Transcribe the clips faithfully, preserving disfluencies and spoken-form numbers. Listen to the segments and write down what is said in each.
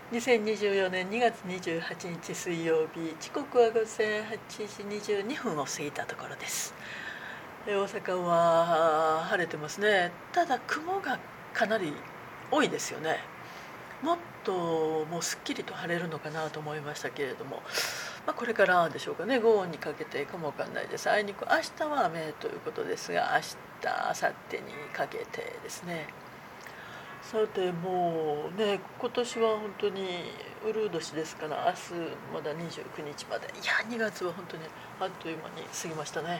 にせんにじゅうよねんにがつにじゅうはちにち水曜日、時刻は午前はちじにじゅうにふんを過ぎたところです。大阪は晴れてますね。ただ雲がかなり多いですよね。もっともうすっきりと晴れるのかなと思いましたけれども、まあ、これからでしょうかね。午後にかけてかもわかんないです。あいにく明日は雨ということですが、明日明後日にかけてですね。さて、もうね、今年は本当にうるう年ですから、明日まだにじゅうくにちまで、いやにがつは本当にあっという間に過ぎましたね。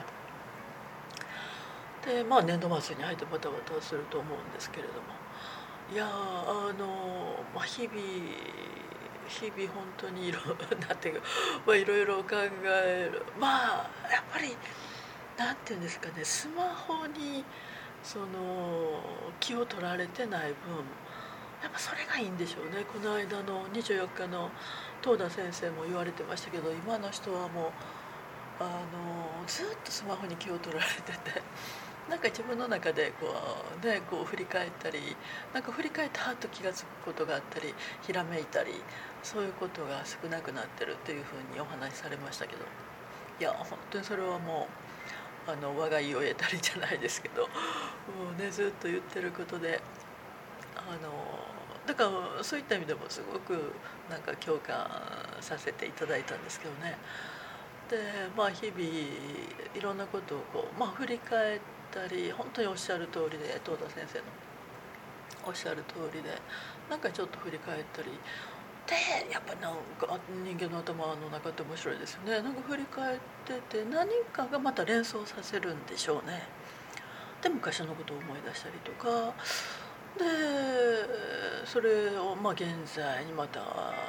でまあ年度末に入ってバタバタすると思うんですけれども、いやあの、まあ、日々日々本当にいろなんていうか、まあ、いろいろ考える。まあやっぱりなんていうんですかね、スマホにその気を取られてない分、やっぱそれがいいんでしょうね。この間のにじゅうよっかの東田先生も言われてましたけど、今の人はもうあのずっとスマホに気を取られてて、なんか自分の中でこう、ね、こう振り返ったり、なんか振り返ったはっと気が付くことがあったり、ひらめいたり、そういうことが少なくなってるというふうにお話しされましたけど、いや本当にそれはもうあの我が意を得たりじゃないですけど、もうねずっと言ってることで、あのだからそういった意味でもすごくなんか共感させていただいたんですけどね。でまあ日々いろんなことをこう、まあ、振り返ったり、本当におっしゃる通りで、東田先生のおっしゃる通りで、なんかちょっと振り返ったりで、やっぱりなんか人間の頭の中って面白いですよね。なんか振り返ってて何かがまた連想させるんでしょうね。で昔のことを思い出したりとかで、それをまあ現在にまた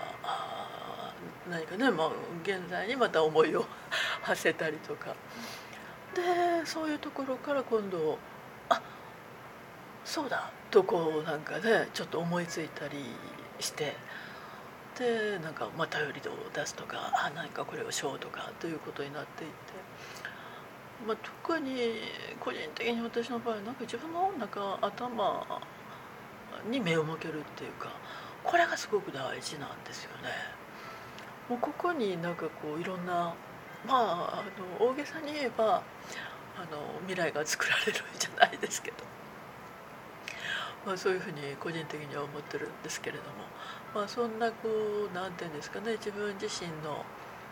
何かね、まあ、現在にまた思いを馳せたりとかで、そういうところから今度あそうだとこうなんかねちょっと思いついたりして、でなんかまた頼りを出すとか、あ何かこれをしようとかということになっていって、まあ、特に個人的に私の場合なんか自分のなんか頭に目を向けるっていうか、これがすごく大事なんですよね。もうここになんかこういろんな、まあ、あの大げさに言えばあの未来が作られるんじゃないですけど、まあ、そういうふうに個人的には思ってるんですけれども、まあ、そんなこうなんていうんですかね、自分自身のうーん、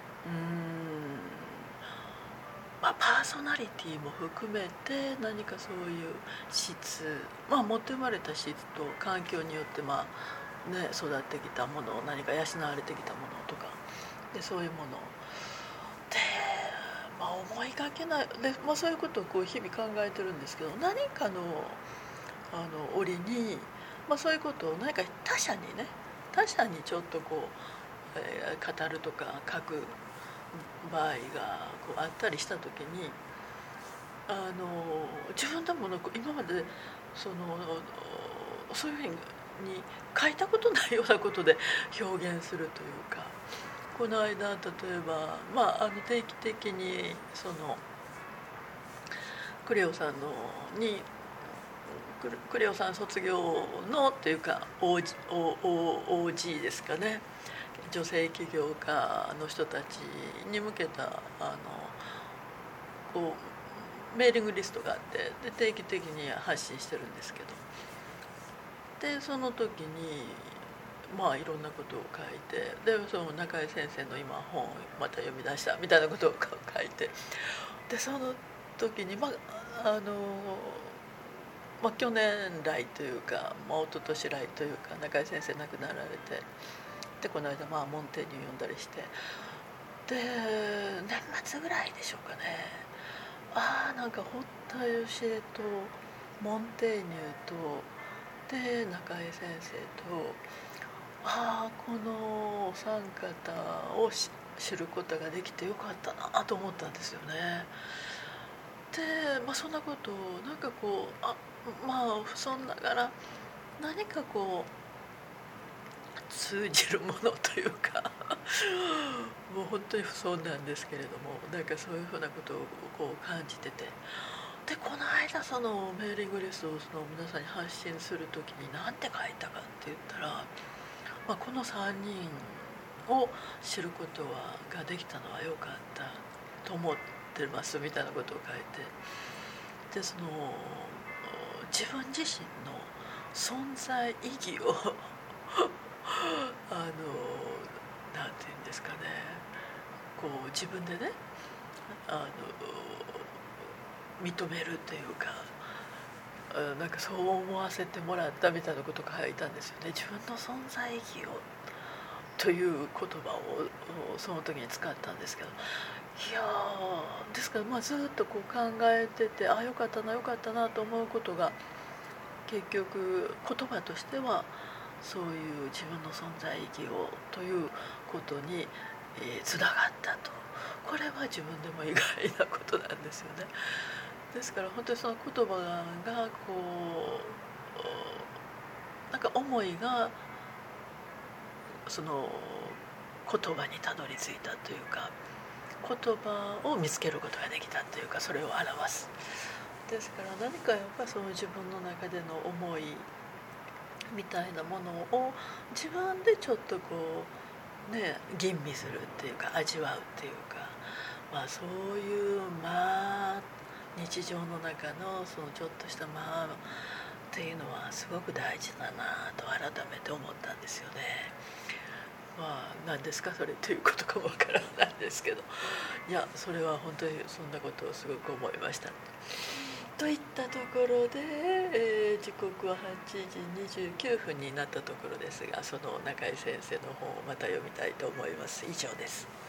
まあ、パーソナリティも含めて何かそういう質、まあ、持って生まれた質と環境によってまあね、育ってきたもの、何か養われてきたものとかで、そういうもので、まあ、思いがけないで、まあ、そういうことをこう日々考えてるんですけど、何かのあの折に、まあ、そういうことを何か他者にね他者にちょっとこう、えー語るとか書く場合がこうあったりした時に、あの自分でもなんか今までそのそういうふうに書いたことないようなことで表現するというか、この間例えば、まあ、あの定期的にそのクレオさんのにクレクレオさん卒業のっていうか オージー, オーオージーですかね、女性起業家の人たちに向けたあのこうメーリングリストがあって、で定期的に発信してるんですけど、でその時にまあいろんなことを書いて、でその中井先生の今本をまた読み出したみたいなことを書いて、でその時にまああのまあ、去年来というか、まあ、一昨年来というか中井先生亡くなられて、でこの間まあモンテーニュ読んだりして、で年末ぐらいでしょうかね、ああなんか堀田芳恵とモンテーニュとで中井先生と、ああこのお三方を知ることができてよかったなと思ったんですよね。で、まあ、そんなことをなんかこうあまあそんながら何かこう通じるものというかもう本当に不遜なんですけれども、なんかそういうふうなことをこう感じてて、でこの間そのメーリングリストをその皆さんに発信する時に何て書いたかって言ったら、 まあ、このさんにんを知ることはができたのは良かったと思ってますみたいなことを書いて、でその自分自身の存在意義をあのなんていうんですかね、こう自分でねあの認めるっていうか、なんかそう思わせてもらったみたいなことが書いたんですよね。自分の存在意義をという言葉をその時に使ったんですけど、いやですから、まあ、ずっとこう考えてて、あよかったなよかったなと思うことが結局言葉としてはそういう自分の存在意義をということにつな、えー、がったと。これは自分でも意外なことなんですよね。ですから本当にその言葉がこうなんか思いがその言葉にたどり着いたというか、言葉を見つけることができたというか、それを表す。ですから何かやっぱりその自分の中での思いみたいなものを自分でちょっとこうね吟味するっていうか味わうっていうか、まあそういうまあ日常の中のそのちょっとしたまあっていうのはすごく大事だなと改めて思ったんですよね。まあ何ですかそれということかもわからないんですけど、いやそれは本当にそんなことをすごく思いました。といったところで、えー、時刻ははちじにじゅうきゅうふんになったところですが、その中井先生の本をまた読みたいと思います。以上です。